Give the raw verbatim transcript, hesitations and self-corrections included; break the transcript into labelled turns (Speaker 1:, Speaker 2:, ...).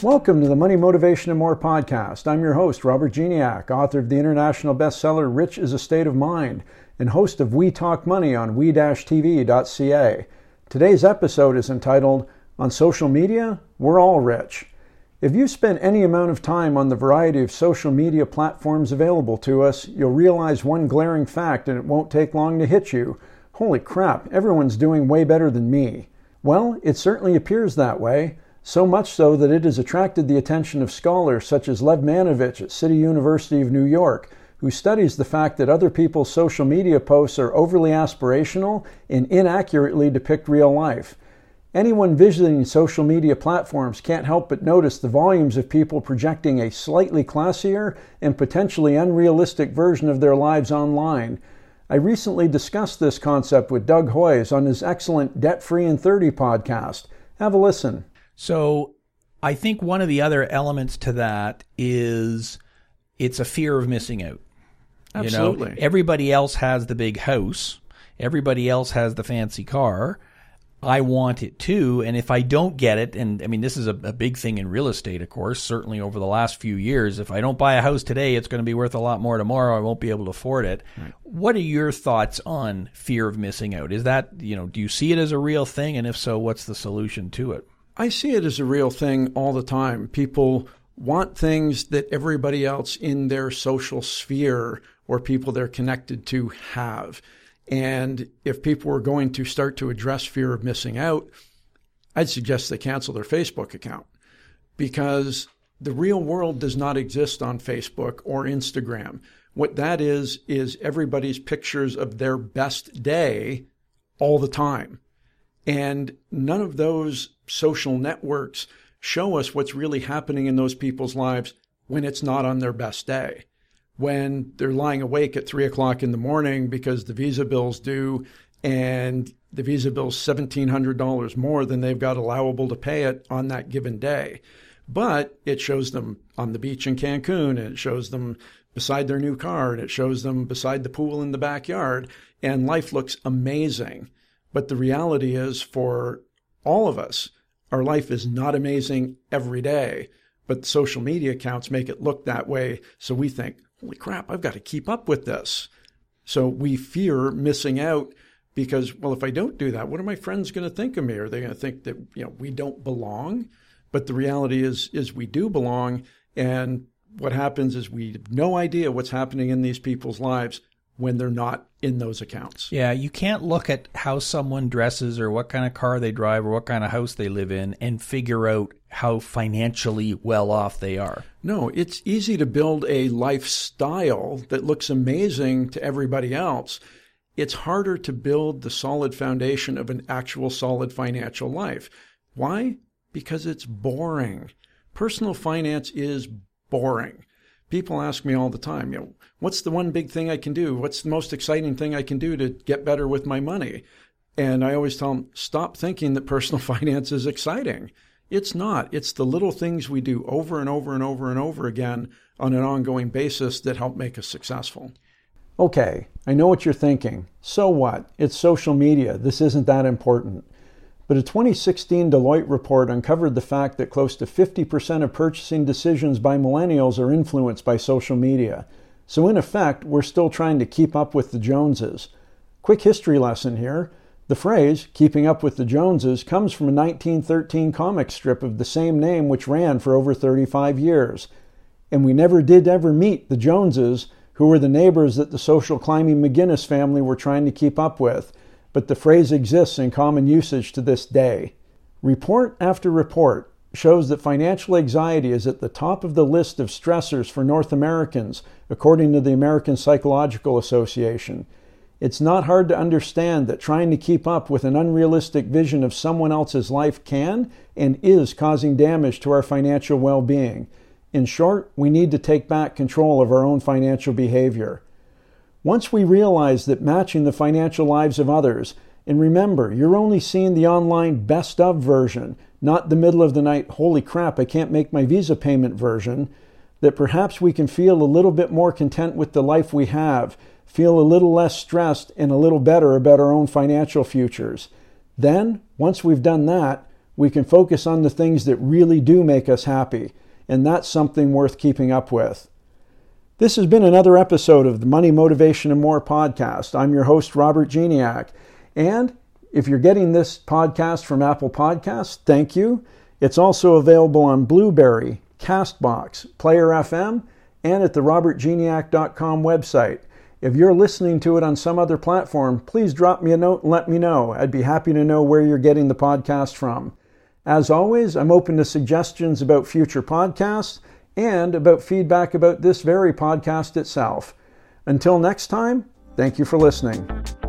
Speaker 1: Welcome to the Money, Motivation, and More podcast. I'm your host, Robert Geniak, author of the international bestseller Rich is a State of Mind, and host of We Talk Money on we dash t v dot c a. Today's episode is entitled, On Social Media, We're All Rich. If you spend any amount of time on the variety of social media platforms available to us, you'll realize one glaring fact, and it won't take long to hit you. Holy crap, everyone's doing way better than me. Well, it certainly appears that way. So much so that it has attracted the attention of scholars such as Lev Manovich at City University of New York, who studies the fact that other people's social media posts are overly aspirational and inaccurately depict real life. Anyone visiting social media platforms can't help but notice the volumes of people projecting a slightly classier and potentially unrealistic version of their lives online. I recently discussed this concept with Doug Hoyes on his excellent Debt Free in thirty podcast. Have a listen.
Speaker 2: So I think one of the other elements to that is it's a fear of missing out.
Speaker 1: Absolutely.
Speaker 2: You know, everybody else has the big house. Everybody else has the fancy car. I want it too. And if I don't get it, and I mean, this is a, a big thing in real estate, of course, certainly over the last few years. If I don't buy a house today, it's going to be worth a lot more tomorrow. I won't be able to afford it. Right. What are your thoughts on fear of missing out? Is that, you know, do you see it as a real thing? And if so, what's the solution to it?
Speaker 1: I see it as a real thing all the time. People want things that everybody else in their social sphere or people they're connected to have. And if people were going to start to address fear of missing out, I'd suggest they cancel their Facebook account, because the real world does not exist on Facebook or Instagram. What that is, is everybody's pictures of their best day all the time. And none of those social networks show us what's really happening in those people's lives when it's not on their best day. When they're lying awake at three o'clock in the morning because the Visa bill's due and the Visa bill's seventeen hundred dollars more than they've got allowable to pay it on that given day. But it shows them on the beach in Cancun, and it shows them beside their new car, and it shows them beside the pool in the backyard, and life looks amazing. But the reality is, for all of us, our life is not amazing every day. But social media accounts make it look that way. So we think, holy crap, I've got to keep up with this. So we fear missing out because, well, if I don't do that, what are my friends going to think of me? Are they going to think that, you know, we don't belong? But the reality is, is we do belong. And what happens is we have no idea what's happening in these people's lives when they're not in those accounts.
Speaker 2: Yeah, you can't look at how someone dresses or what kind of car they drive or what kind of house they live in and figure out how financially well off they are.
Speaker 1: No, it's easy to build a lifestyle that looks amazing to everybody else. It's harder to build the solid foundation of an actual solid financial life. Why? Because it's boring. Personal finance is boring. People ask me all the time, you know, what's the one big thing I can do? What's the most exciting thing I can do to get better with my money? And I always tell them, stop thinking that personal finance is exciting. It's not. It's the little things we do over and over and over and over again on an ongoing basis that help make us successful. Okay, I know what you're thinking. So what? It's social media. This isn't that important. But a twenty sixteen Deloitte report uncovered the fact that close to fifty percent of purchasing decisions by millennials are influenced by social media. So in effect, we're still trying to keep up with the Joneses. Quick history lesson here. The phrase, keeping up with the Joneses, comes from a nineteen thirteen comic strip of the same name which ran for over thirty-five years. And we never did ever meet the Joneses, who were the neighbors that the social climbing McGinnis family were trying to keep up with. But the phrase exists in common usage to this day. Report after report shows that financial anxiety is at the top of the list of stressors for North Americans, according to the American Psychological Association. It's not hard to understand that trying to keep up with an unrealistic vision of someone else's life can and is causing damage to our financial well-being. In short, we need to take back control of our own financial behavior. Once we realize that matching the financial lives of others, and remember, you're only seeing the online best of version, not the middle of the night, holy crap, I can't make my Visa payment version, that perhaps we can feel a little bit more content with the life we have, feel a little less stressed and a little better about our own financial futures. Then, once we've done that, we can focus on the things that really do make us happy, and that's something worth keeping up with. This has been another episode of the Money, Motivation, and More podcast. I'm your host, Robert Geniak. And if you're getting this podcast from Apple Podcasts, thank you. It's also available on Blueberry, Castbox, Player F M, and at the robert geniak dot com website. If you're listening to it on some other platform, please drop me a note and let me know. I'd be happy to know where you're getting the podcast from. As always, I'm open to suggestions about future podcasts and about feedback about this very podcast itself. Until next time, thank you for listening.